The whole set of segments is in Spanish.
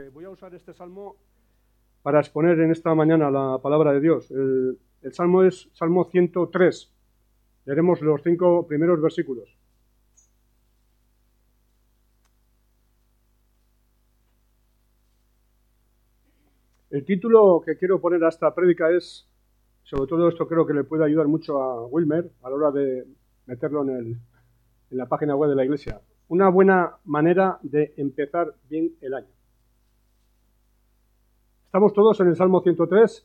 Voy a usar este salmo para exponer en esta mañana la palabra de Dios. El salmo es Salmo 103. Leeremos los 5 primeros versículos. El título que quiero poner a esta prédica es, sobre todo esto creo que le puede ayudar mucho a Wilmer a la hora de meterlo en la página web de la iglesia. Una buena manera de empezar bien el año. ¿Estamos todos en el Salmo 103?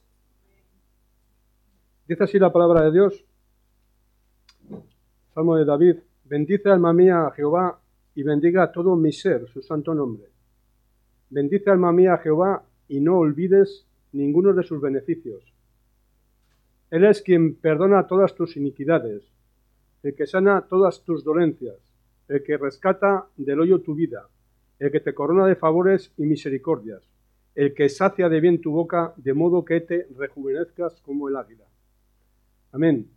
Dice así la palabra de Dios. Salmo de David. Bendice alma mía a Jehová y bendiga todo mi ser, su santo nombre. Bendice alma mía a Jehová y no olvides ninguno de sus beneficios. Él es quien perdona todas tus iniquidades, el que sana todas tus dolencias, el que rescata del hoyo tu vida, el que te corona de favores y misericordias, el que sacia de bien tu boca, de modo que te rejuvenezcas como el águila. Amén.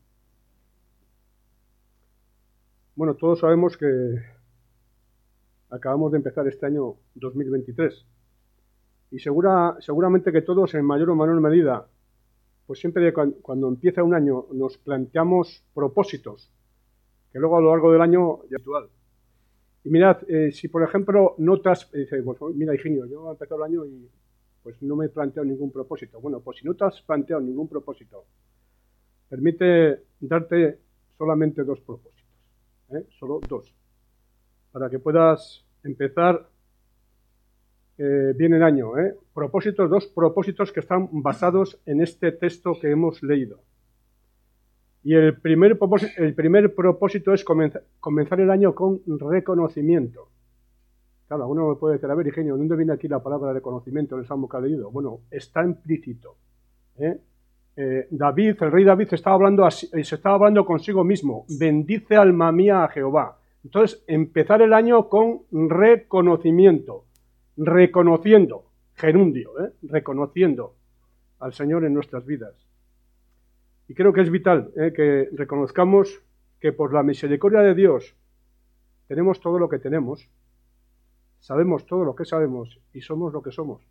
Bueno, todos sabemos que acabamos de empezar este año 2023 y seguramente que todos en mayor o menor medida, pues siempre cuando empieza un año nos planteamos propósitos que luego a lo largo del año ya es actual. Y mirad, si por ejemplo notas, dice, pues mira Higinio, yo he empezado el año y pues no me he planteado ningún propósito. Bueno, pues si no te has planteado ningún propósito, permite darte solamente 2 propósitos, solo 2, para que puedas empezar bien el año. 2 propósitos que están basados en este texto que hemos leído. Y el primer propósito es comenzar el año con reconocimiento. Claro, alguno me puede decir, a ver, Higinio, ¿dónde viene aquí la palabra reconocimiento en el salmo que ha leído? Bueno, está implícito. David, el rey David, se estaba hablando consigo mismo. Bendice alma mía a Jehová. Entonces, empezar el año con reconocimiento. Reconociendo, gerundio, reconociendo al Señor en nuestras vidas. Y creo que es vital que reconozcamos que por la misericordia de Dios tenemos todo lo que tenemos, sabemos todo lo que sabemos y somos lo que somos.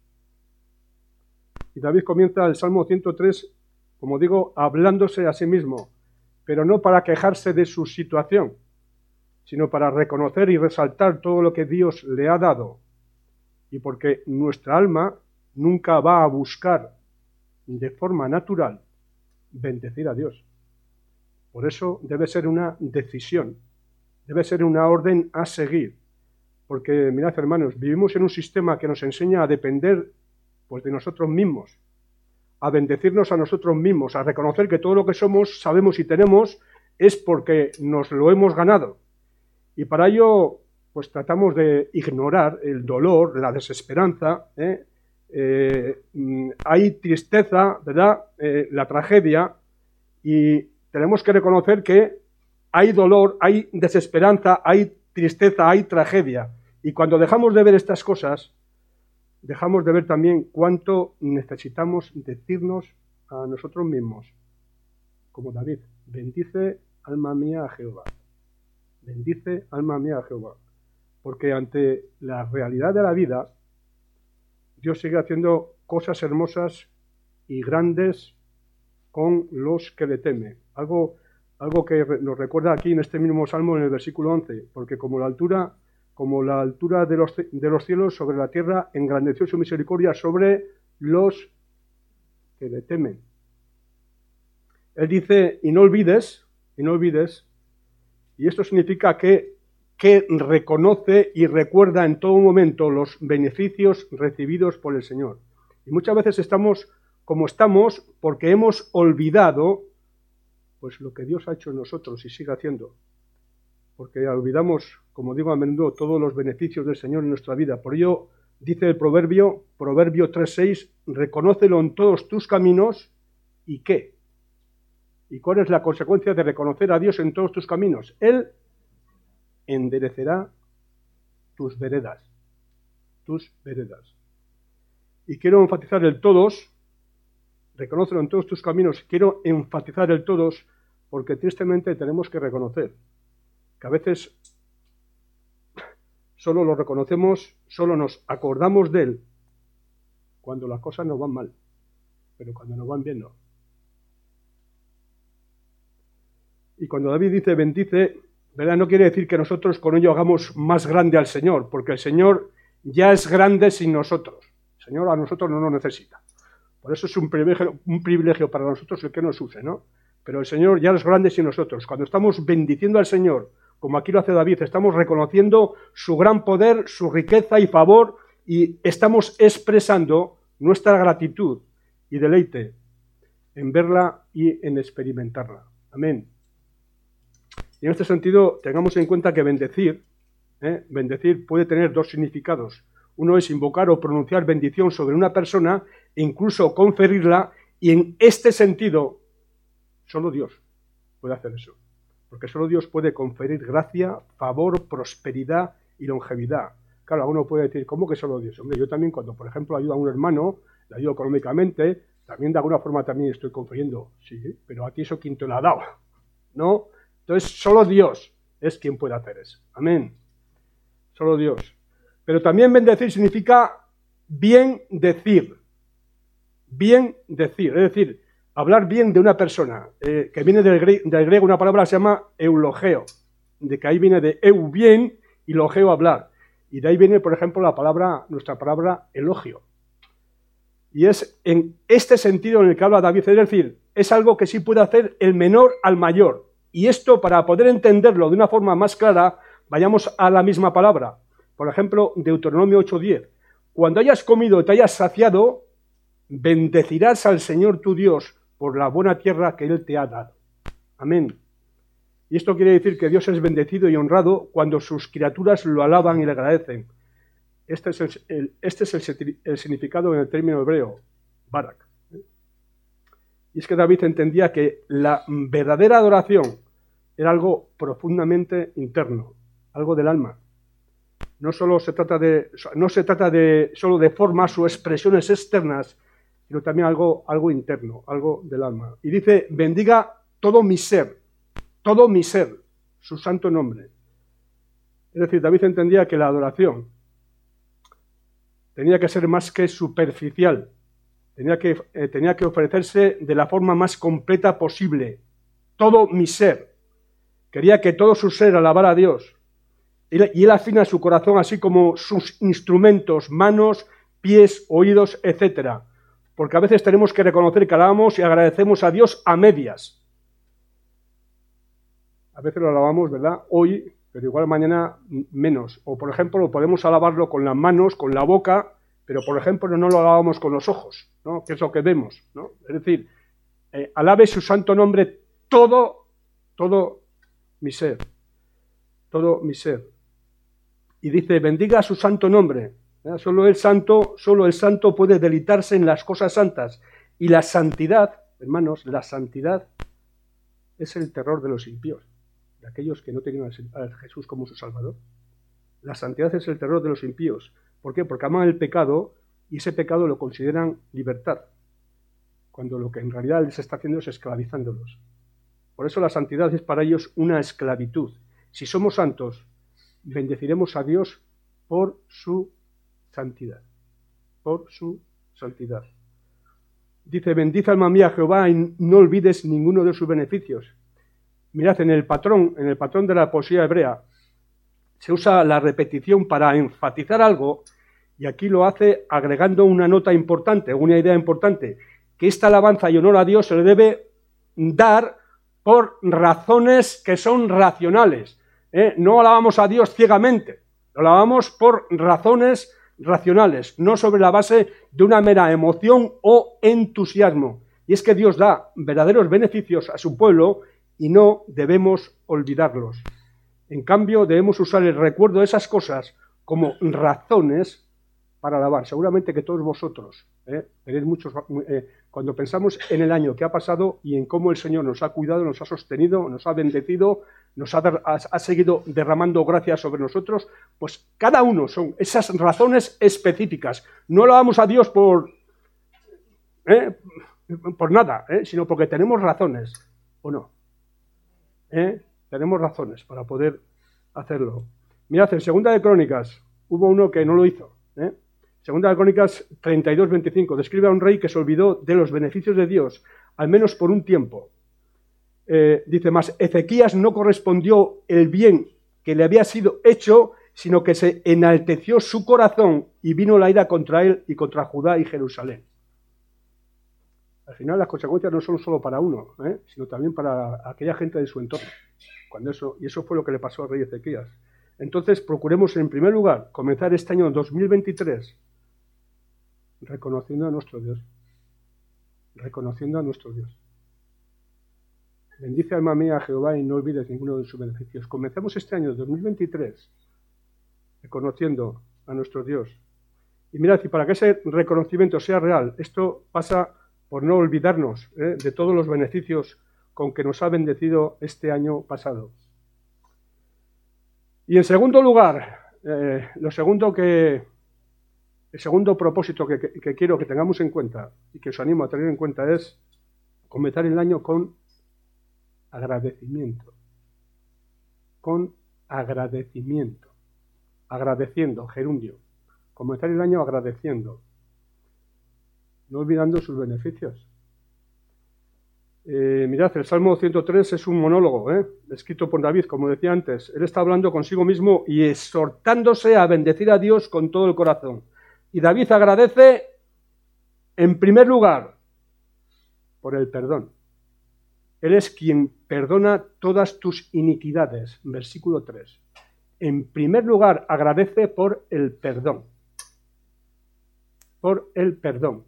Y David comienza el Salmo 103, como digo, hablándose a sí mismo, pero no para quejarse de su situación, sino para reconocer y resaltar todo lo que Dios le ha dado. Y porque nuestra alma nunca va a buscar de forma natural bendecir a Dios. Por eso debe ser una decisión, debe ser una orden a seguir. Porque, mirad hermanos, vivimos en un sistema que nos enseña a depender pues, de nosotros mismos, a bendecirnos a nosotros mismos, a reconocer que todo lo que somos, sabemos y tenemos es porque nos lo hemos ganado. Y para ello, pues tratamos de ignorar el dolor, la desesperanza, hay tristeza, ¿verdad? La tragedia, y tenemos que reconocer que hay dolor, hay desesperanza, hay tristeza, hay tragedia. Y cuando dejamos de ver estas cosas, dejamos de ver también cuánto necesitamos decirnos a nosotros mismos, como David, bendice alma mía a Jehová. Bendice alma mía a Jehová. Porque ante la realidad de la vida, Dios sigue haciendo cosas hermosas y grandes con los que le temen. Algo que nos recuerda aquí en este mismo salmo en el versículo 11, porque como la altura de los cielos sobre la tierra, engrandeció su misericordia sobre los que le temen. Él dice, y no olvides, y esto significa que reconoce y recuerda en todo momento los beneficios recibidos por el Señor. Y muchas veces estamos como estamos porque hemos olvidado pues lo que Dios ha hecho en nosotros y sigue haciendo. Porque olvidamos, como digo a menudo, todos los beneficios del Señor en nuestra vida. Por ello, dice el Proverbio 3:6, reconócelo en todos tus caminos, ¿y qué? ¿Y cuál es la consecuencia de reconocer a Dios en todos tus caminos? Él enderecerá tus veredas. Y quiero enfatizar el todos, reconócelo en todos tus caminos, quiero enfatizar el todos, porque tristemente tenemos que reconocer que a veces solo lo reconocemos, solo nos acordamos de él cuando las cosas nos van mal, pero cuando nos van bien no. Y cuando David dice bendice, ¿verdad? No quiere decir que nosotros con ello hagamos más grande al Señor, porque el Señor ya es grande sin nosotros. El Señor a nosotros no nos necesita. Por eso es un privilegio para nosotros el que nos use, ¿no? Pero el Señor ya es grande sin nosotros. Cuando estamos bendiciendo al Señor, como aquí lo hace David, estamos reconociendo su gran poder, su riqueza y favor, y estamos expresando nuestra gratitud y deleite en verla y en experimentarla. Amén. Y en este sentido, tengamos en cuenta que bendecir puede tener dos significados. Uno es invocar o pronunciar bendición sobre una persona e incluso conferirla, y en este sentido, solo Dios puede hacer eso. Porque solo Dios puede conferir gracia, favor, prosperidad y longevidad. Claro, alguno puede decir, ¿cómo que solo Dios? Hombre, yo también cuando, por ejemplo, ayudo a un hermano, le ayudo económicamente, también de alguna forma también estoy confiriendo. Sí, pero a ti eso quién te lo ha dado, ¿no? Entonces, solo Dios es quien puede hacer eso. Amén. Solo Dios. Pero también bendecir significa bien decir. Bien decir. Es decir, hablar bien de una persona. Que viene del griego una palabra que se llama eulogeo. De que ahí viene de eu bien y logeo hablar. Y de ahí viene, por ejemplo, nuestra palabra elogio. Y es en este sentido en el que habla David. Es decir, es algo que sí puede hacer el menor al mayor. Y esto, para poder entenderlo de una forma más clara, vayamos a la misma palabra. Por ejemplo, Deuteronomio 8:10. Cuando hayas comido y te hayas saciado, bendecirás al Señor tu Dios por la buena tierra que Él te ha dado. Amén. Y esto quiere decir que Dios es bendecido y honrado cuando sus criaturas lo alaban y le agradecen. Este es el significado en el término hebreo, barak. Y es que David entendía que la verdadera adoración era algo profundamente interno, algo del alma. No se trata de solo de formas o expresiones externas, sino también algo interno, algo del alma. Y dice, bendiga todo mi ser, su santo nombre. Es decir, David entendía que la adoración tenía que ser más que superficial, tenía que ofrecerse de la forma más completa posible. Todo mi ser. Quería que todo su ser alabara a Dios. Y Él afina su corazón, así como sus instrumentos, manos, pies, oídos, etc. Porque a veces tenemos que reconocer que alabamos y agradecemos a Dios a medias. A veces lo alabamos, ¿verdad? Hoy, pero igual mañana menos. O, por ejemplo, podemos alabarlo con las manos, con la boca, pero, por ejemplo, no lo alabamos con los ojos, ¿no? Que es lo que vemos, ¿no? Es decir, alabe su santo nombre todo mi ser. Todo mi ser. Y dice, bendiga su santo nombre. Solo el santo puede deleitarse en las cosas santas. Y la santidad, hermanos, la santidad es el terror de los impíos, de aquellos que no tienen a Jesús como su Salvador. La santidad es el terror de los impíos. ¿Por qué? Porque aman el pecado y ese pecado lo consideran libertad, cuando lo que en realidad les está haciendo es esclavizándolos. Por eso la santidad es para ellos una esclavitud. Si somos santos, bendeciremos a Dios por su santidad. Por su santidad. Dice, bendice alma mía a Jehová y no olvides ninguno de sus beneficios. Mirad, en el patrón de la poesía hebrea, se usa la repetición para enfatizar algo, y aquí lo hace agregando una nota importante, una idea importante, que esta alabanza y honor a Dios se le debe dar por razones que son racionales. No alabamos a Dios ciegamente, lo alabamos por razones racionales, no sobre la base de una mera emoción o entusiasmo. Y es que Dios da verdaderos beneficios a su pueblo y no debemos olvidarlos. En cambio, debemos usar el recuerdo de esas cosas como razones para alabar. Seguramente que todos vosotros tenéis muchos... cuando pensamos en el año que ha pasado y en cómo el Señor nos ha cuidado, nos ha sostenido, nos ha bendecido, nos ha seguido derramando gracias sobre nosotros, pues cada uno son esas razones específicas. No alabamos a Dios por nada, sino porque tenemos razones, ¿o no? Tenemos razones para poder hacerlo. Mirad, en Segunda de Crónicas hubo uno que no lo hizo. Segunda de Crónicas 32:25, describe a un rey que se olvidó de los beneficios de Dios, al menos por un tiempo. Dice más, Ezequías no correspondió el bien que le había sido hecho, sino que se enalteció su corazón y vino la ira contra él y contra Judá y Jerusalén. Al final las consecuencias no son solo para uno, sino también para aquella gente de su entorno. Y eso fue lo que le pasó al rey Ezequías. Entonces procuremos en primer lugar comenzar este año 2023 reconociendo a nuestro Dios. Reconociendo a nuestro Dios. Bendice alma mía a Jehová y no olvides ninguno de sus beneficios. Comencemos este año 2023 reconociendo a nuestro Dios. Y mirad, y para que ese reconocimiento sea real, esto pasa por no olvidarnos de todos los beneficios con que nos ha bendecido este año pasado. Y en segundo lugar, el segundo propósito que quiero que tengamos en cuenta y que os animo a tener en cuenta es comenzar el año con agradecimiento. Con agradecimiento. Agradeciendo, gerundio. Comenzar el año agradeciendo. No olvidando sus beneficios. Mirad, el Salmo 103 es un monólogo, escrito por David, como decía antes. Él está hablando consigo mismo y exhortándose a bendecir a Dios con todo el corazón. Y David agradece, en primer lugar, por el perdón. Él es quien perdona todas tus iniquidades. Versículo 3. En primer lugar, agradece por el perdón. Por el perdón.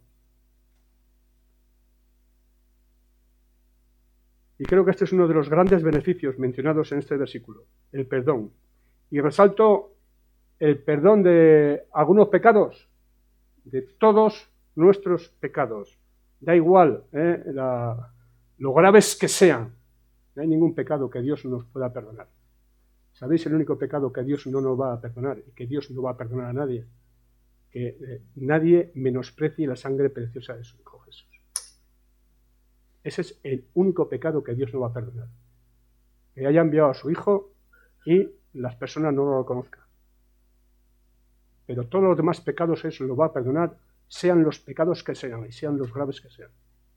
Y creo que este es uno de los grandes beneficios mencionados en este versículo, el perdón. Y resalto el perdón de algunos pecados, de todos nuestros pecados. Da igual lo graves que sean, no hay ningún pecado que Dios no nos pueda perdonar. ¿Sabéis el único pecado que Dios no nos va a perdonar y que Dios no va a perdonar a nadie? Que nadie menosprecie la sangre preciosa de su Hijo Jesús. Ese es el único pecado que Dios no va a perdonar. Que haya enviado a su Hijo y las personas no lo reconozcan. Pero todos los demás pecados Él lo va a perdonar, sean los pecados que sean y sean los graves que sean.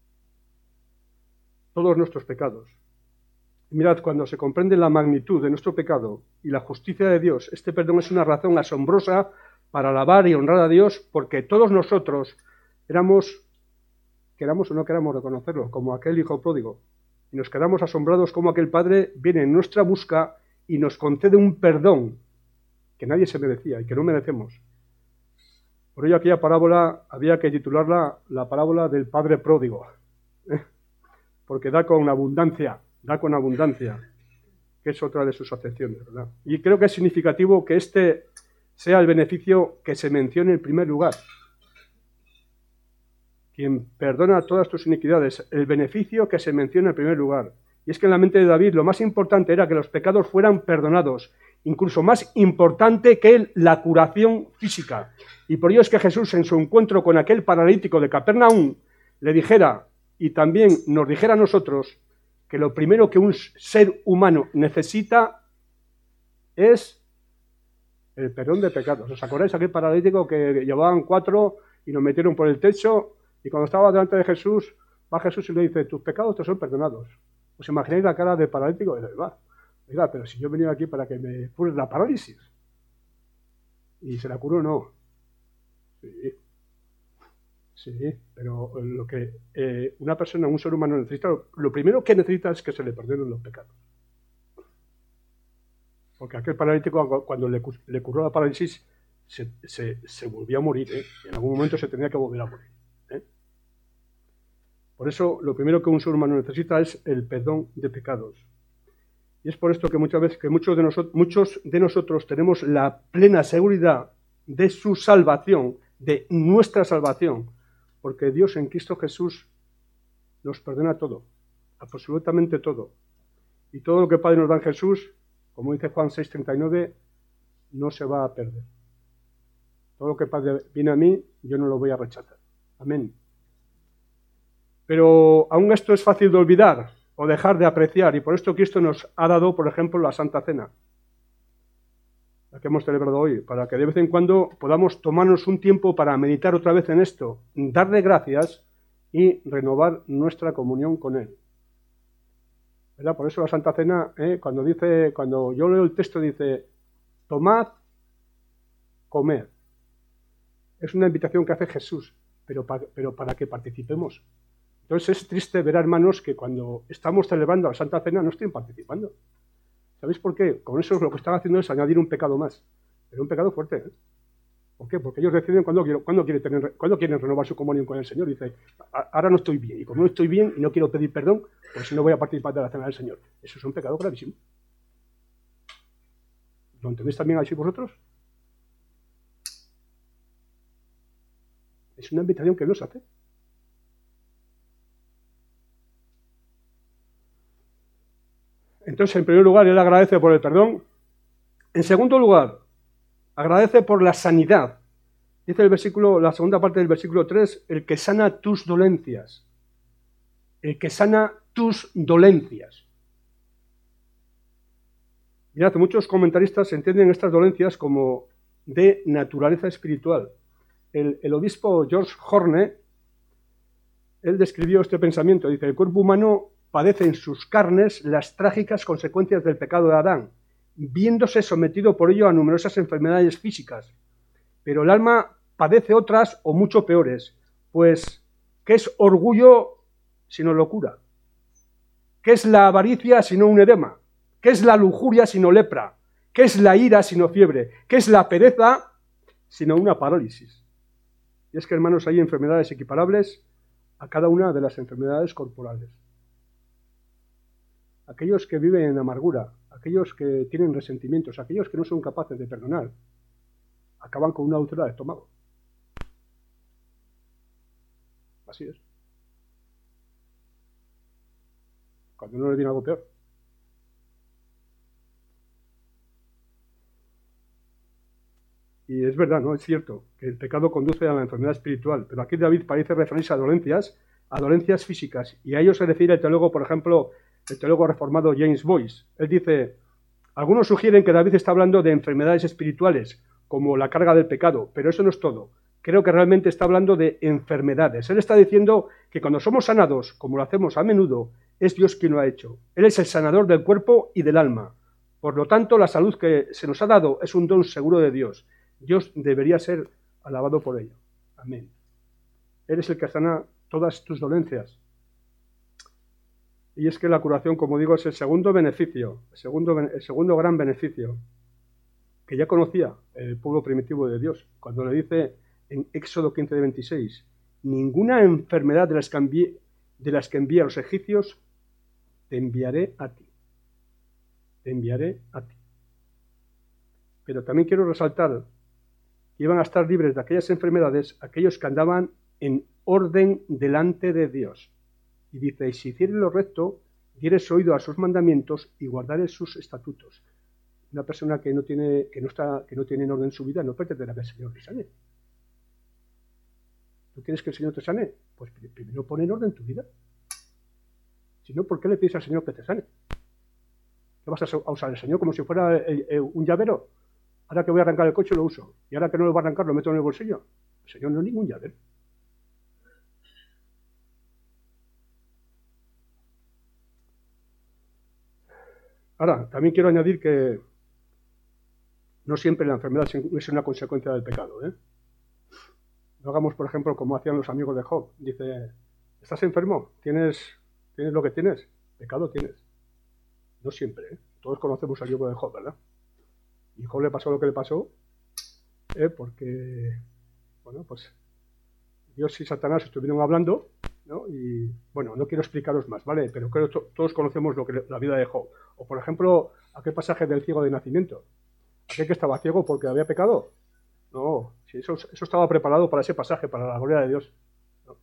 Todos nuestros pecados. Y mirad, cuando se comprende la magnitud de nuestro pecado y la justicia de Dios, este perdón es una razón asombrosa para alabar y honrar a Dios, porque todos nosotros éramos, queramos o no queramos reconocerlo, como aquel hijo pródigo, y nos quedamos asombrados como aquel padre viene en nuestra busca y nos concede un perdón que nadie se merecía y que no merecemos. Por ello aquella parábola había que titularla la parábola del padre pródigo, porque da con abundancia, que es otra de sus acepciones, ¿verdad? Y creo que es significativo que este sea el beneficio que se mencione en primer lugar. Quien perdona todas tus iniquidades, el beneficio que se menciona en primer lugar. Y es que en la mente de David lo más importante era que los pecados fueran perdonados, incluso más importante que la curación física. Y por ello es que Jesús, en su encuentro con aquel paralítico de Capernaum, le dijera, y también nos dijera a nosotros, que lo primero que un ser humano necesita es el perdón de pecados. ¿Os acordáis de aquel paralítico que llevaban 4 y lo metieron por el techo? Y cuando estaba delante de Jesús, va Jesús y le dice, tus pecados te son perdonados. ¿Os imagináis la cara del paralítico? Y dice, oiga, pero si yo he venido aquí para que me cures la parálisis. ¿Y se la curó? No. Sí, pero lo que una persona, un ser humano necesita, lo primero que necesita es que se le perdonen los pecados. Porque aquel paralítico, cuando le curó la parálisis, se volvió a morir. En algún momento se tenía que volver a morir. Por eso, lo primero que un ser humano necesita es el perdón de pecados. Y es por esto que muchas veces, que muchos de nosotros tenemos la plena seguridad de su salvación, de nuestra salvación, porque Dios en Cristo Jesús nos perdona todo, absolutamente todo. Y todo lo que el Padre nos da en Jesús, como dice Juan 6:39, no se va a perder. Todo lo que el Padre viene a mí, yo no lo voy a rechazar. Amén. Pero aún esto es fácil de olvidar o dejar de apreciar, y por esto Cristo nos ha dado, por ejemplo, la Santa Cena. la que hemos celebrado hoy, para que de vez en cuando podamos tomarnos un tiempo para meditar otra vez en esto, darle gracias y renovar nuestra comunión con Él. ¿Verdad? Por eso la Santa Cena, cuando yo leo el texto, dice, tomad, comed. Es una invitación que hace Jesús, pero para que participemos. Entonces es triste ver, hermanos, que cuando estamos celebrando la Santa Cena no estén participando. ¿Sabéis por qué? Con eso lo que están haciendo es añadir un pecado más. Pero un pecado fuerte, ¿eh? ¿Por qué? Porque ellos deciden cuándo quieren renovar su comunión con el Señor. Dice, ahora no estoy bien, y como no estoy bien y no quiero pedir perdón, pues no voy a participar de la cena del Señor. Eso es un pecado gravísimo. ¿Lo entendéis también así vosotros? Es una invitación que Dios hace. Entonces, en primer lugar, Él agradece por el perdón. En segundo lugar, agradece por la sanidad. Dice el versículo, la segunda parte del versículo 3, el que sana tus dolencias. El que sana tus dolencias. Mirad, muchos comentaristas entienden estas dolencias como de naturaleza espiritual. El obispo George Horne, él describió este pensamiento. Dice, el cuerpo humano padece en sus carnes las trágicas consecuencias del pecado de Adán, viéndose sometido por ello a numerosas enfermedades físicas. Pero el alma padece otras o mucho peores, pues ¿qué es orgullo sino locura? ¿Qué es la avaricia sino un edema? ¿Qué es la lujuria sino lepra? ¿Qué es la ira sino fiebre? ¿Qué es la pereza sino una parálisis? Y es que, hermanos, hay enfermedades equiparables a cada una de las enfermedades corporales. Aquellos que viven en amargura, aquellos que tienen resentimientos, aquellos que no son capaces de perdonar, acaban con una úlcera de estómago. Así es. Cuando no le viene algo peor. Y es verdad, ¿no? Es cierto que el pecado conduce a la enfermedad espiritual, pero aquí David parece referirse a dolencias físicas, y a ello se refiere el teólogo, por ejemplo, el teólogo reformado James Boyce. Él dice, algunos sugieren que David está hablando de enfermedades espirituales, como la carga del pecado, pero eso no es todo. Creo que realmente está hablando de enfermedades. Él está diciendo que cuando somos sanados, como lo hacemos a menudo, es Dios quien lo ha hecho. Él es el sanador del cuerpo y del alma. Por lo tanto, la salud que se nos ha dado es un don seguro de Dios. Dios debería ser alabado por ello. Amén. Él es el que sana todas tus dolencias. Y es que la curación, como digo, es el segundo beneficio, el segundo gran beneficio que ya conocía el pueblo primitivo de Dios. Cuando le dice en Éxodo 15:26, ninguna enfermedad de las que envía a los egipcios te enviaré a ti. Te enviaré a ti. Pero también quiero resaltar que iban a estar libres de aquellas enfermedades aquellos que andaban en orden delante de Dios. Y dice, y si hicieres lo recto, dieres oído a sus mandamientos y guardares sus estatutos. Una persona que no tiene en orden su vida no pretenderá que el Señor le sane. ¿Tú quieres que el Señor te sane? Pues primero pon en orden tu vida. Si no, ¿por qué le pides al Señor que te sane? ¿Qué vas a usar el Señor como si fuera un llavero? Ahora que voy a arrancar el coche lo uso. Y ahora que no lo voy a arrancar lo meto en el bolsillo. El Señor no es ningún llavero. Ahora, también quiero añadir que no siempre la enfermedad es una consecuencia del pecado, ¿eh? No hagamos, por ejemplo, como hacían los amigos de Job. Dice, ¿estás enfermo? ¿Tienes lo que tienes? Pecado tienes. No siempre, ¿eh? Todos conocemos al libro de Job, ¿verdad? Y Job le pasó lo que le pasó, porque, bueno, pues Dios y Satanás estuvieron hablando, ¿no? Y, bueno, no quiero explicaros más, ¿vale? Pero creo que todos conocemos la vida de Job. O, por ejemplo, aquel pasaje del ciego de nacimiento. ¿Aquel que estaba ciego porque había pecado? No, si eso estaba preparado para ese pasaje, para la gloria de Dios. ¿No?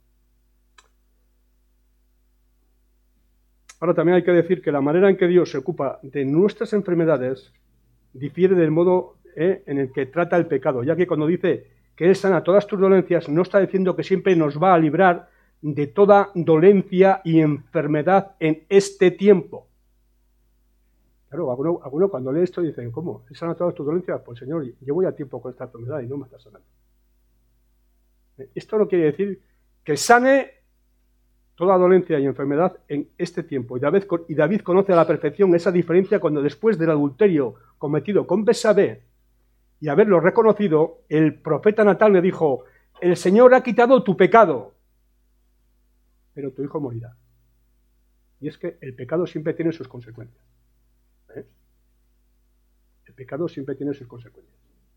Ahora también hay que decir que la manera en que Dios se ocupa de nuestras enfermedades difiere del modo en el que trata el pecado, ya que cuando dice que Él sana todas tus dolencias, no está diciendo que siempre nos va a librar de toda dolencia y enfermedad en este tiempo. Claro, alguno cuando lee esto dice, ¿cómo? ¿He sanado todas tus dolencias? Pues Señor, llevo ya tiempo con esta enfermedad y no me está sanando. Esto no quiere decir que sane toda dolencia y enfermedad en este tiempo. Y David conoce a la perfección esa diferencia cuando después del adulterio cometido con Betsabé y haberlo reconocido, el profeta Natán le dijo, el Señor ha quitado tu pecado, pero tu hijo morirá. Y es que el pecado siempre tiene sus consecuencias. El pecado siempre tiene sus consecuencias.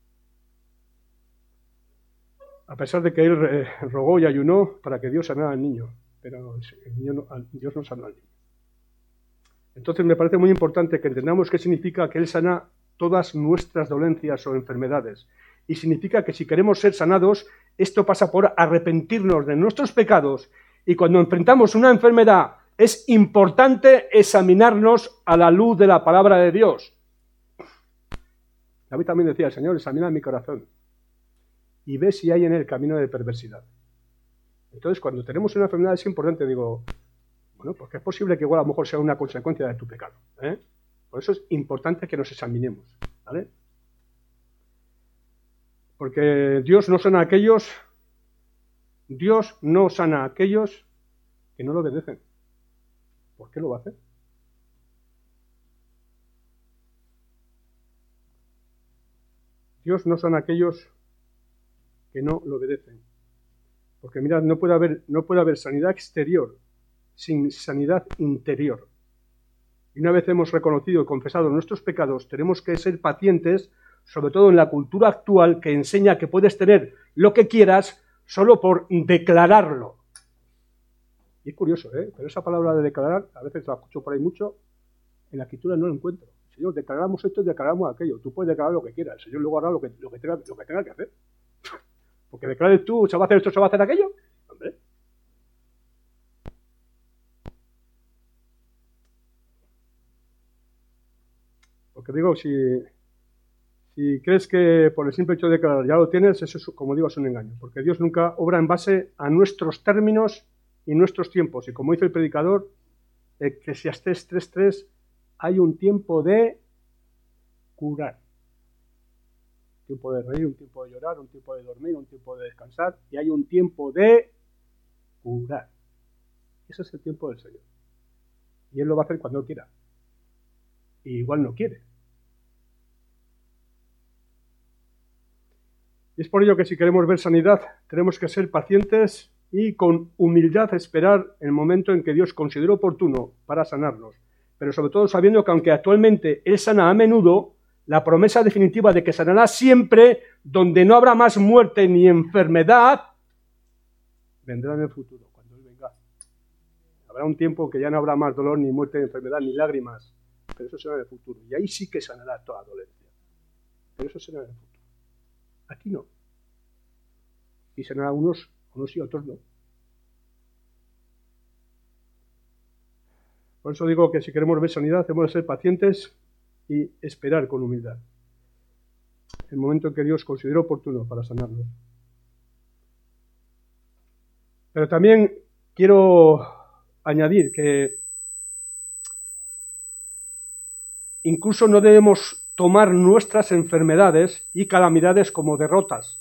A pesar de que él rogó y ayunó para que Dios sanara al niño, pero Dios no sanó al niño. Entonces me parece muy importante que entendamos qué significa que Él sana todas nuestras dolencias o enfermedades. Y significa que si queremos ser sanados, esto pasa por arrepentirnos de nuestros pecados. Y cuando enfrentamos una enfermedad, es importante examinarnos a la luz de la palabra de Dios. David también decía, Señor, examina mi corazón y ve si hay en él camino de perversidad. Entonces, cuando tenemos una enfermedad es importante, digo, bueno, porque es posible que igual a lo mejor sea una consecuencia de tu pecado. Por eso es importante que nos examinemos, ¿vale? Porque Dios no sana a aquellos que no lo obedecen. ¿Por qué lo va a hacer? Dios no sana a aquellos que no lo obedecen. Porque mirad, no puede haber sanidad exterior sin sanidad interior. Y una vez hemos reconocido y confesado nuestros pecados, tenemos que ser pacientes, sobre todo en la cultura actual que enseña que puedes tener lo que quieras solo por declararlo. Y es curioso, pero esa palabra de declarar, a veces la escucho por ahí mucho, en la escritura no lo encuentro. Señor, declaramos esto y declaramos aquello. Tú puedes declarar lo que quieras, el Señor luego hará lo que tenga que hacer. Porque declares tú, se va a hacer esto, se va a hacer aquello. Hombre. Porque digo, si crees que por el simple hecho de declarar ya lo tienes, eso es, como digo, es un engaño. Porque Dios nunca obra en base a nuestros términos y nuestros tiempos. Y como dice el predicador, Eclesiastés 3:3, hay un tiempo de curar. Un tiempo de reír, un tiempo de llorar, un tiempo de dormir, un tiempo de descansar, y hay un tiempo de curar. Ese es el tiempo del Señor. Y Él lo va a hacer cuando Él quiera. Y igual no quiere. Y es por ello que si queremos ver sanidad, tenemos que ser pacientes y con humildad esperar el momento en que Dios considere oportuno para sanarnos. Pero sobre todo sabiendo que aunque actualmente Él sana a menudo, la promesa definitiva de que sanará siempre, donde no habrá más muerte ni enfermedad, vendrá en el futuro, cuando Él venga. Habrá un tiempo que ya no habrá más dolor, ni muerte, ni enfermedad, ni lágrimas, pero eso será en el futuro. Y ahí sí que sanará toda dolencia. Pero eso será en el futuro. Aquí no. Y sanará unos sí, otros no. Por eso digo que si queremos ver sanidad, debemos ser pacientes y esperar con humildad el momento en que Dios considere oportuno para sanarnos. Pero también quiero añadir que incluso no debemos tomar nuestras enfermedades y calamidades como derrotas,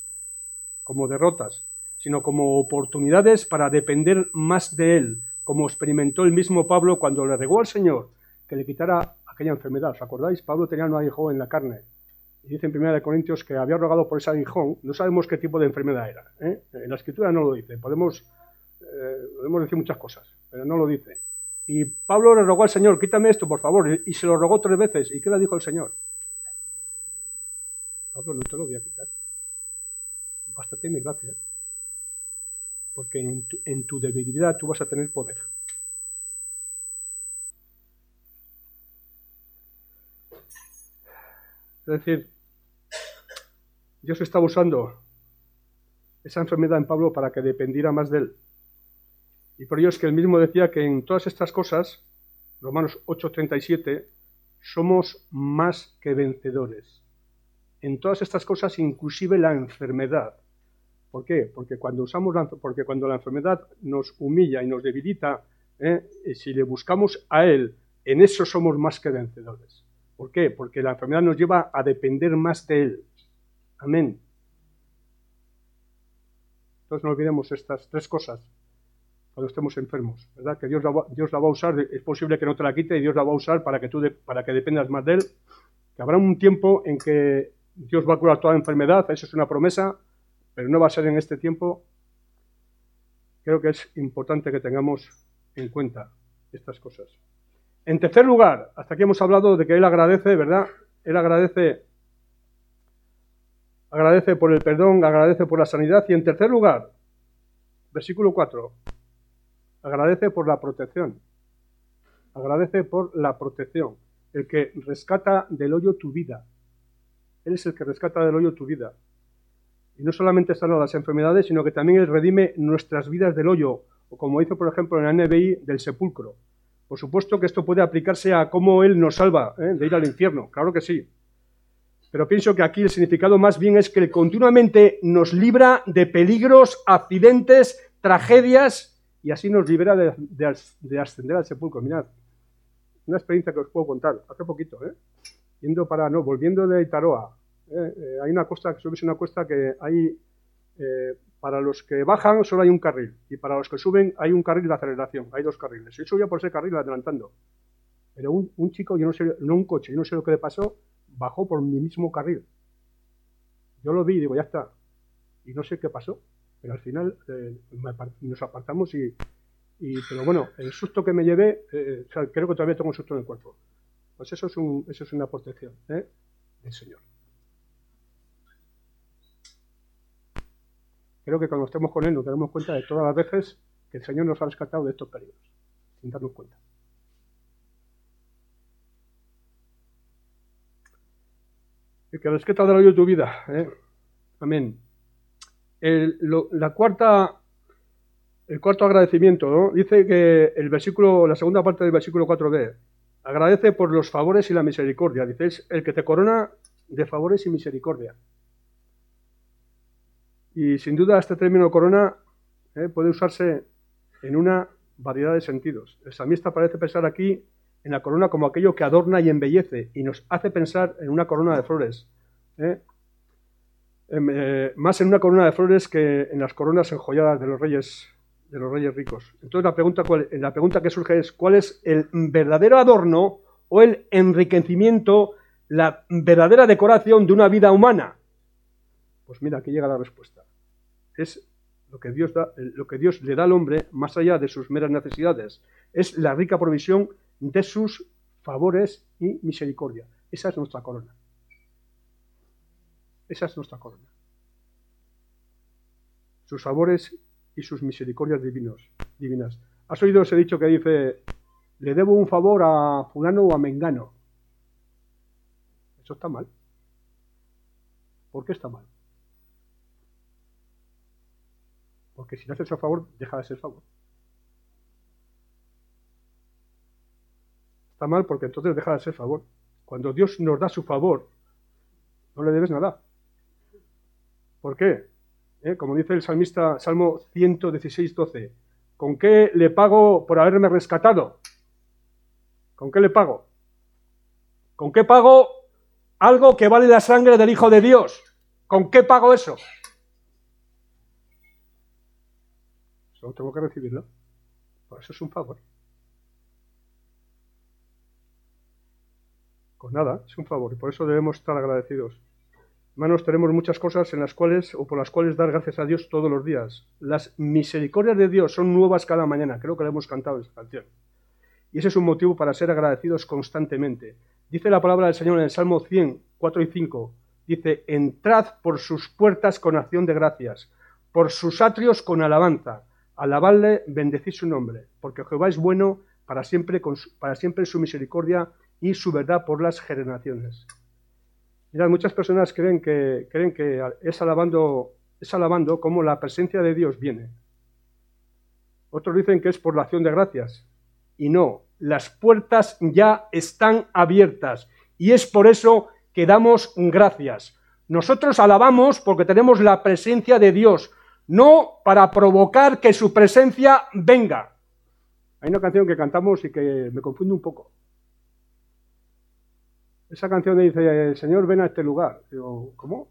sino como oportunidades para depender más de Él, como experimentó el mismo Pablo cuando le rogó al Señor que le quitara aquella enfermedad. ¿Os acordáis? Pablo tenía un aguijón en la carne. Y dice en 1 Corintios que había rogado por ese aguijón. No sabemos qué tipo de enfermedad era. En la Escritura no lo dice. Podemos decir muchas cosas, pero no lo dice. Y Pablo le rogó al Señor, quítame esto, por favor. Y se lo rogó 3 veces. ¿Y qué le dijo el Señor? Pablo, no te lo voy a quitar. Bástate mi gracia. Porque en tu debilidad tú vas a tener poder. Es decir, Dios estaba usando esa enfermedad en Pablo para que dependiera más de Él. Y por ello es que él mismo decía que en todas estas cosas, Romanos 8:37, somos más que vencedores. En todas estas cosas, inclusive la enfermedad. ¿Por qué? Porque cuando la enfermedad nos humilla y nos debilita, si le buscamos a Él, en eso somos más que vencedores. ¿Por qué? Porque la enfermedad nos lleva a depender más de Él. Amén. Entonces no olvidemos estas tres cosas cuando estemos enfermos, ¿verdad? Que Dios la va a usar, es posible que no te la quite y Dios la va a usar para que dependas más de Él. Que habrá un tiempo en que Dios va a curar toda enfermedad, eso es una promesa, pero no va a ser en este tiempo. Creo que es importante que tengamos en cuenta estas cosas. En tercer lugar, hasta aquí hemos hablado de que Él agradece, ¿verdad? Él agradece por el perdón, agradece por la sanidad. Y en tercer lugar, versículo 4, agradece por la protección. Agradece por la protección. El que rescata del hoyo tu vida. Él es el que rescata del hoyo tu vida. Y no solamente sana las enfermedades, sino que también Él redime nuestras vidas del hoyo, o como hizo, por ejemplo, en la NBI, del sepulcro. Por supuesto que esto puede aplicarse a cómo Él nos salva de ir al infierno, claro que sí. Pero pienso que aquí el significado más bien es que Él continuamente nos libra de peligros, accidentes, tragedias, y así nos libera de ascender al sepulcro. Mirad, una experiencia que os puedo contar, hace poquito, volviendo de Itaroa. Hay una costa, que subes una cuesta que hay, para los que bajan solo hay un carril, y para los que suben hay un carril de aceleración, hay dos carriles. Yo subía por ese carril adelantando, pero un chico, yo no sé, no un coche, yo no sé lo que le pasó, bajó por mi mismo carril. Yo lo vi y digo, ya está, y no sé qué pasó, pero al final nos apartamos pero bueno, el susto que me llevé, creo que todavía tengo un susto en el cuerpo. Pues eso es una protección del Señor. Creo que cuando estemos con Él nos daremos cuenta de todas las veces que el Señor nos ha rescatado de estos peligros, sin darnos cuenta. El que rescata del hoyo de tu vida. Amén. El cuarto agradecimiento, ¿no? Dice que la segunda parte del versículo 4b, agradece por los favores y la misericordia. Dice, es el que te corona de favores y misericordia. Y sin duda este término corona puede usarse en una variedad de sentidos. El salmista parece pensar aquí en la corona como aquello que adorna y embellece, y nos hace pensar en una corona de flores. Más en una corona de flores que en las coronas enjolladas de los reyes ricos. Entonces la pregunta que surge es, ¿cuál es el verdadero adorno o el enriquecimiento, la verdadera decoración de una vida humana? Pues mira, aquí llega la respuesta. Es lo que Dios le da al hombre más allá de sus meras necesidades. Es la rica provisión de sus favores y misericordia. Esa es nuestra corona. Esa es nuestra corona. Sus favores y sus misericordias divinas. ¿Has oído ese dicho que dice, le debo un favor a fulano o a mengano? Eso está mal. ¿Por qué está mal? Porque si le haces el favor, deja de ser favor. Está mal porque entonces deja de ser favor. Cuando Dios nos da su favor, no le debes nada. ¿Por qué? Como dice el salmista, Salmo 116, 12, ¿con qué le pago por haberme rescatado? ¿Con qué le pago? ¿Con qué pago algo que vale la sangre del Hijo de Dios? ¿Con qué pago eso? Solo tengo que recibirlo. Por eso es un favor. Con nada, es un favor, y por eso debemos estar agradecidos. Hermanos, tenemos muchas cosas por las cuales dar gracias a Dios todos los días. Las misericordias de Dios son nuevas cada mañana. Creo que le hemos cantado esta canción. Y ese es un motivo para ser agradecidos constantemente. Dice la palabra del Señor en el Salmo 100, 4 y 5. Dice, entrad por sus puertas con acción de gracias, por sus atrios con alabanza. Alabadle, bendecid su nombre, porque Jehová es bueno para siempre su misericordia y su verdad por las generaciones. Mirad, muchas personas creen que es alabando como la presencia de Dios viene. Otros dicen que es por la acción de gracias. Y no, las puertas ya están abiertas. Y es por eso que damos gracias. Nosotros alabamos porque tenemos la presencia de Dios, no para provocar que su presencia venga. Hay una canción que cantamos y que me confunde un poco. Esa canción dice, el Señor ven a este lugar. Digo, ¿cómo?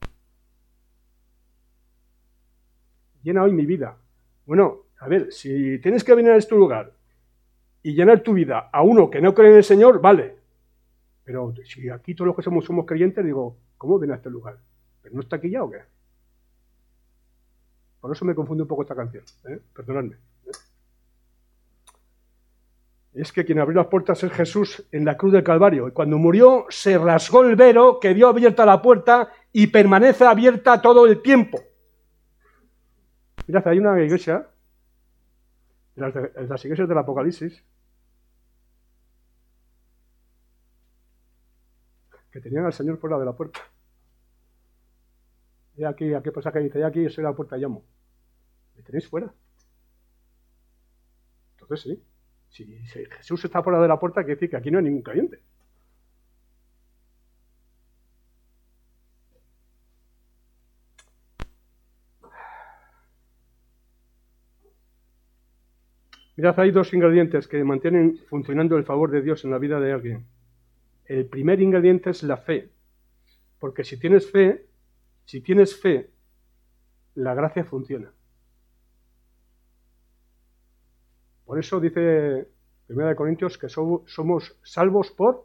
Llena hoy mi vida. Bueno, a ver, si tienes que venir a este lugar y llenar tu vida a uno que no cree en el Señor, vale. Pero si aquí todos los que somos creyentes, digo, ¿cómo ven a este lugar? ¿Pero no está aquí ya o qué? Por eso me confunde un poco esta canción, perdonadme. Es que quien abrió las puertas es Jesús en la cruz del Calvario. Y cuando murió, se rasgó el velo que dio abierta la puerta y permanece abierta todo el tiempo. Mirad, hay una iglesia, las iglesias del Apocalipsis, que tenían al Señor fuera de la puerta. Y aquí, ¿a qué pasa que dice? Y aquí soy la puerta y llamo. ¿Me tenéis fuera? Entonces sí. Si Jesús está fuera de la puerta, quiere decir que aquí no hay ningún creyente. Mirad, hay dos ingredientes que mantienen funcionando el favor de Dios en la vida de alguien. El primer ingrediente es la fe. Porque si tienes fe, la gracia funciona. Por eso dice 1 Corintios que somos salvos ¿por?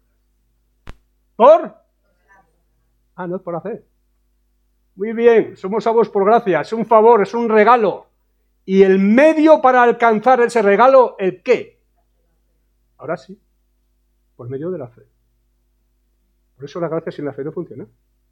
Ah, no es por hacer. Muy bien, somos salvos por gracia, es un favor, es un regalo. ¿Y el medio para alcanzar ese regalo, el qué? Ahora sí, por medio de la fe. Por eso la gracia sin la fe no funciona.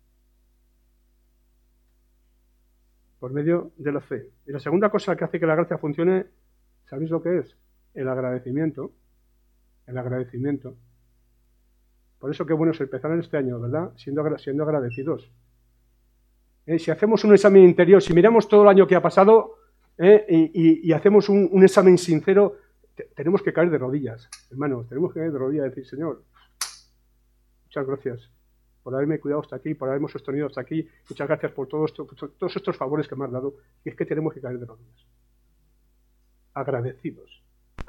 Por medio de la fe. Y la segunda cosa que hace que la gracia funcione, ¿sabéis lo que es? El agradecimiento. El agradecimiento. Por eso qué bueno es empezar en este año, ¿verdad? Siendo agradecidos. Si hacemos un examen interior, si miramos todo el año que ha pasado y hacemos un examen sincero, tenemos que caer de rodillas, hermanos, tenemos que caer de rodillas y decir, Señor, muchas gracias por haberme cuidado hasta aquí, por haberme sostenido hasta aquí, muchas gracias por todos estos favores que me has dado, y es que tenemos que caer de rodillas. Agradecidos.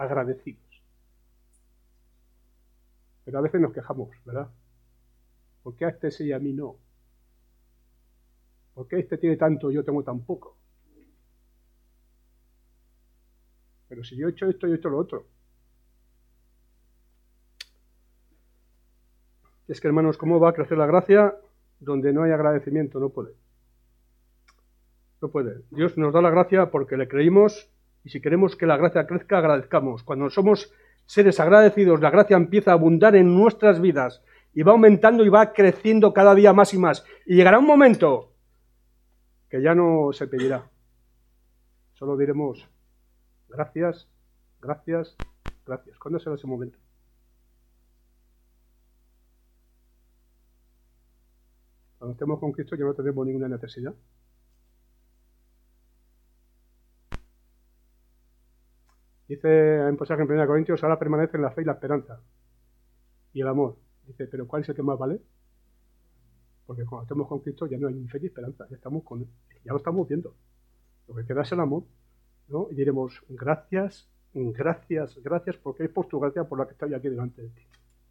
Pero a veces nos quejamos, ¿verdad? ¿Por qué a este sí y a mí no? ¿Por qué este tiene tanto y yo tengo tan poco? Pero si yo he hecho esto y he hecho lo otro. Es que, hermanos, ¿cómo va a crecer la gracia donde no hay agradecimiento? No puede. No puede. Dios nos da la gracia porque le creímos y si queremos que la gracia crezca, agradezcamos. Cuando somos seres agradecidos, la gracia empieza a abundar en nuestras vidas y va aumentando y va creciendo cada día más y más. Y llegará un momento que ya no se pedirá. Solo diremos gracias, gracias, gracias. ¿Cuándo será ese momento? Cuando estemos con Cristo ya no tenemos ninguna necesidad. Dice en pasaje en 1 Corintios, ahora permanecen la fe y la esperanza y el amor. Dice, ¿pero cuál es el que más vale? Porque cuando estemos con Cristo ya no hay ni fe ni esperanza, ya estamos con él, ya lo estamos viendo. Lo que queda es el amor, ¿no? Y diremos, gracias, gracias, gracias, porque es por tu gracia por la que estoy aquí delante de ti.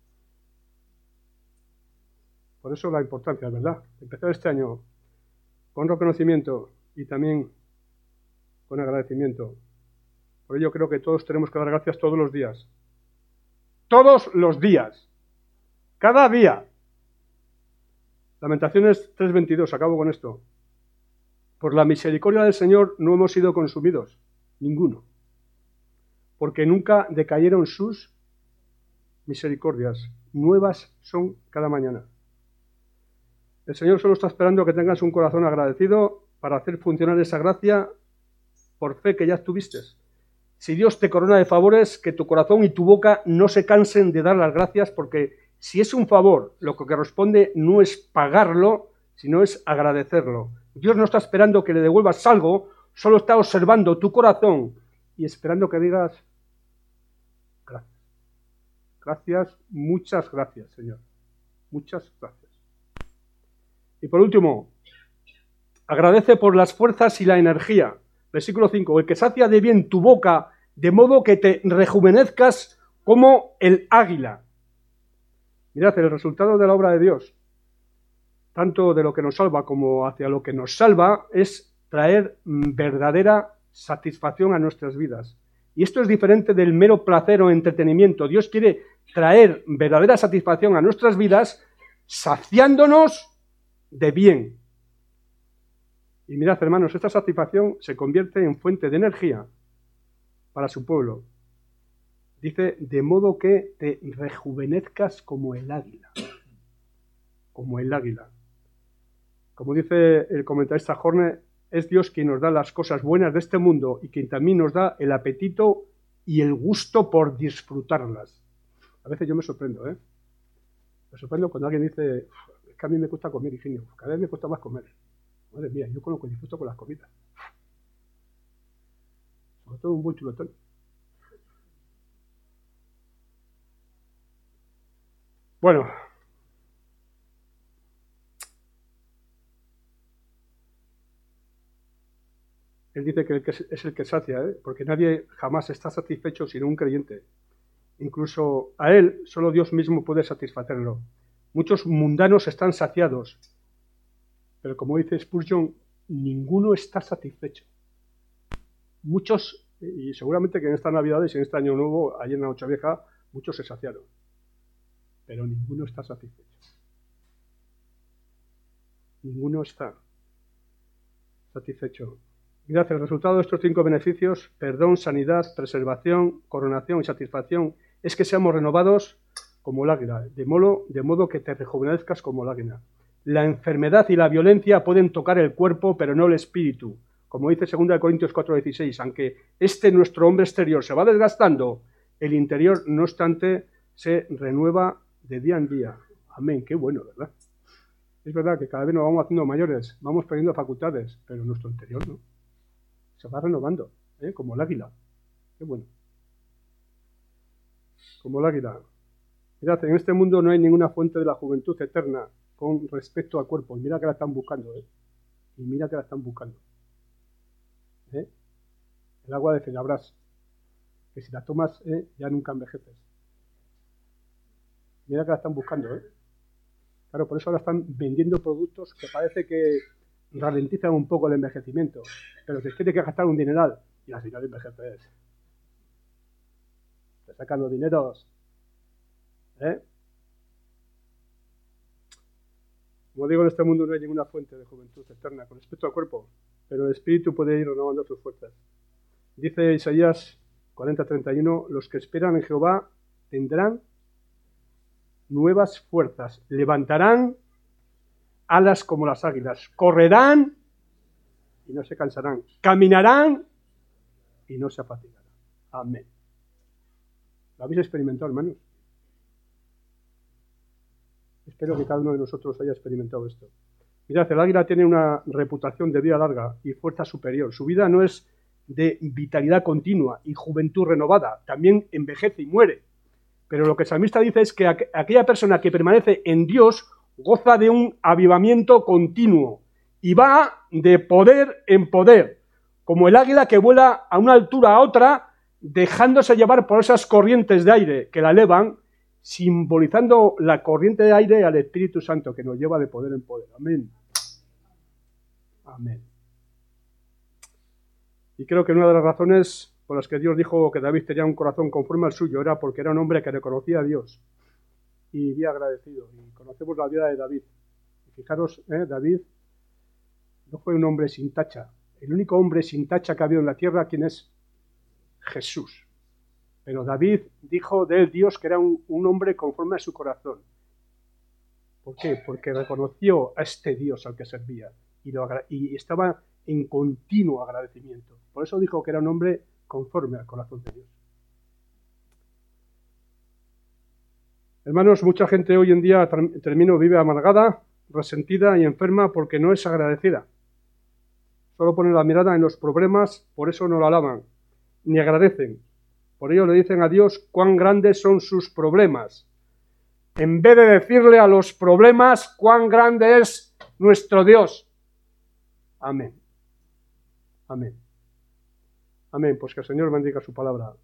Por eso la importancia, ¿verdad? Empezar este año con reconocimiento y también con agradecimiento. Por ello creo que todos tenemos que dar gracias todos los días. Todos los días. Cada día. Lamentaciones 3:22, acabo con esto. Por la misericordia del Señor no hemos sido consumidos, ninguno. Porque nunca decayeron sus misericordias. Nuevas son cada mañana. El Señor solo está esperando que tengas un corazón agradecido para hacer funcionar esa gracia por fe que ya tuviste. Si Dios te corona de favores, que tu corazón y tu boca no se cansen de dar las gracias, porque si es un favor, lo que corresponde no es pagarlo, sino es agradecerlo. Dios no está esperando que le devuelvas algo, solo está observando tu corazón y esperando que digas gracias. Gracias, muchas gracias, Señor. Muchas gracias. Y por último, agradece por las fuerzas y la energía. Versículo 5, el que sacia de bien tu boca, de modo que te rejuvenezcas como el águila. Mirad, el resultado de la obra de Dios, tanto de lo que nos salva como hacia lo que nos salva, es traer verdadera satisfacción a nuestras vidas. Y esto es diferente del mero placer o entretenimiento. Dios quiere traer verdadera satisfacción a nuestras vidas, saciándonos de bien. Y mirad, hermanos, esta satisfacción se convierte en fuente de energía para su pueblo. Dice, de modo que te rejuvenezcas como el águila. Como el águila. Como dice el comentarista Horne, es Dios quien nos da las cosas buenas de este mundo y quien también nos da el apetito y el gusto por disfrutarlas. A veces yo me sorprendo, Me sorprendo cuando alguien dice, es que a mí me cuesta comer, Higinio, cada vez me cuesta más comer. Madre mía, yo con lo que disfruto con las comidas. Sobre todo un buen chuletón. Bueno. Él dice que es el que sacia, porque nadie jamás está satisfecho sino un creyente. Incluso a él, solo Dios mismo puede satisfacerlo. Muchos mundanos están saciados, pero como dice Spurgeon, ninguno está satisfecho. Muchos, y seguramente que en estas Navidades y en este Año Nuevo, ayer en la Nochevieja, muchos se saciaron, pero ninguno está satisfecho. Ninguno está satisfecho. Mirad, el resultado de estos 5 beneficios, perdón, sanidad, preservación, coronación y satisfacción, es que seamos renovados como el águila, de modo que te rejuvenezcas como el águila. La enfermedad y la violencia pueden tocar el cuerpo, pero no el espíritu. Como dice 2 Corintios 4:16, aunque nuestro hombre exterior se va desgastando, el interior, no obstante, se renueva de día en día. Amén, qué bueno, ¿verdad? Es verdad que cada vez nos vamos haciendo mayores, vamos perdiendo facultades, pero nuestro interior no. Se va renovando, como el águila. Qué bueno. Como el águila. Mirad, en este mundo no hay ninguna fuente de la juventud eterna con respecto al cuerpo. Y mira que la están buscando, Y mira que la están buscando. El agua de Fenabras, que si la tomas, ya nunca envejeces. Mira que la están buscando, Claro, por eso ahora están vendiendo productos que parece que ralentizan un poco el envejecimiento, pero te tiene que gastar un dineral y al final envejeces. Te sacan los dineros. Como digo, en este mundo no hay ninguna fuente de juventud eterna con respecto al cuerpo, pero el espíritu puede ir renovando sus fuerzas. Dice Isaías 40:31, los que esperan en Jehová tendrán nuevas fuerzas, levantarán alas como las águilas, correrán y no se cansarán, caminarán y no se fatigarán. Amén. ¿Lo habéis experimentado, hermanos? Espero que cada uno de nosotros haya experimentado esto. Mirad, el águila tiene una reputación de vida larga y fuerza superior. Su vida no es de vitalidad continua y juventud renovada, también envejece y muere. Pero lo que el salmista dice es que aquella persona que permanece en Dios goza de un avivamiento continuo y va de poder en poder, como el águila que vuela a una altura a otra, dejándose llevar por esas corrientes de aire que la elevan, simbolizando la corriente de aire al Espíritu Santo que nos lleva de poder en poder. Amén. Amén. Y creo que una de las razones por las que Dios dijo que David tenía un corazón conforme al suyo era porque era un hombre que reconocía a Dios y vivía agradecido. Y conocemos la vida de David. Y fijaros, David no fue un hombre sin tacha. El único hombre sin tacha que ha habido en la tierra, ¿quién es? Jesús. Pero David dijo de él, Dios, que era un hombre conforme a su corazón. ¿Por qué? Porque reconoció a este Dios al que servía y estaba en continuo agradecimiento. Por eso dijo que era un hombre conforme al corazón de Dios. Hermanos, mucha gente hoy en día, vive amargada, resentida y enferma porque no es agradecida. Solo pone la mirada en los problemas, por eso no lo alaban, ni agradecen. Por ello le dicen a Dios cuán grandes son sus problemas, en vez de decirle a los problemas cuán grande es nuestro Dios. Amén. Amén. Amén. Pues que el Señor bendiga su palabra.